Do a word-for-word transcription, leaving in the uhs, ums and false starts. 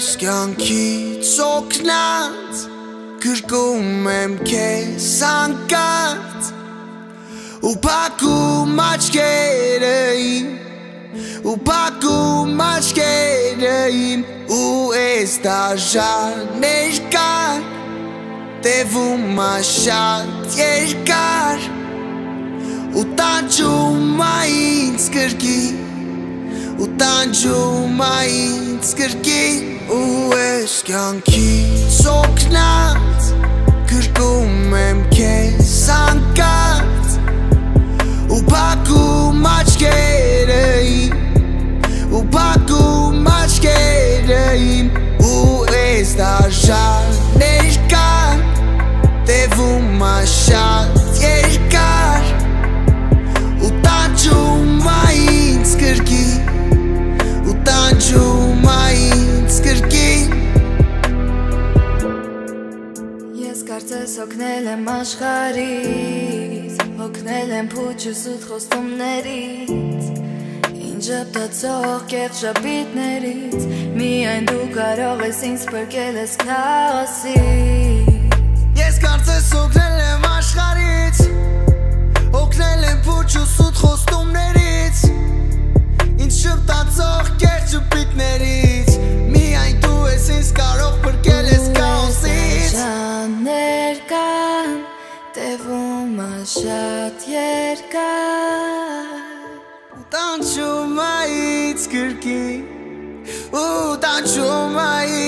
ես կյանքից օգնած Գրկում եմ քեզ անկած Ու փակում աչքերը իմ Ու փակում աչքերը իմ Ու ես դաժան ներկար Տևում ա շատ երկար Ու տանջում ա ինձ կրկին Ու տանջում ա ինձ կրկին Ու ես կյանքից օգնած Գրկում եմ քեզ անկած Ու փակում աչքերը իմ Ու փակում աչքերը իմ Ու ես դաժան ներկար Տևում ա շատ երկար Ու տանջում ա ինձ կրկին Ու տանջում ա ինձ կրկին Ես կարծես օգնել եմ աշխարհից Օգնել եմ փուչս ու խոստումներից Ինչ ժպտացող կեղծ ժպիտներից Միայն դու կարող ես ինձ փրկել ես քաոսից Ես կարծես օգնել եմ աշխարհից Օգնել եմ փուչս ու խոստումներից Ինչ ժպտացող կեղծ ժպիտներից Միայն դու ես ինձ կարող փրկել ես քաոսից Շաներ կան Տևում ա շատ երկար Տանջում ա ինձ կրկին Ու տանջում ա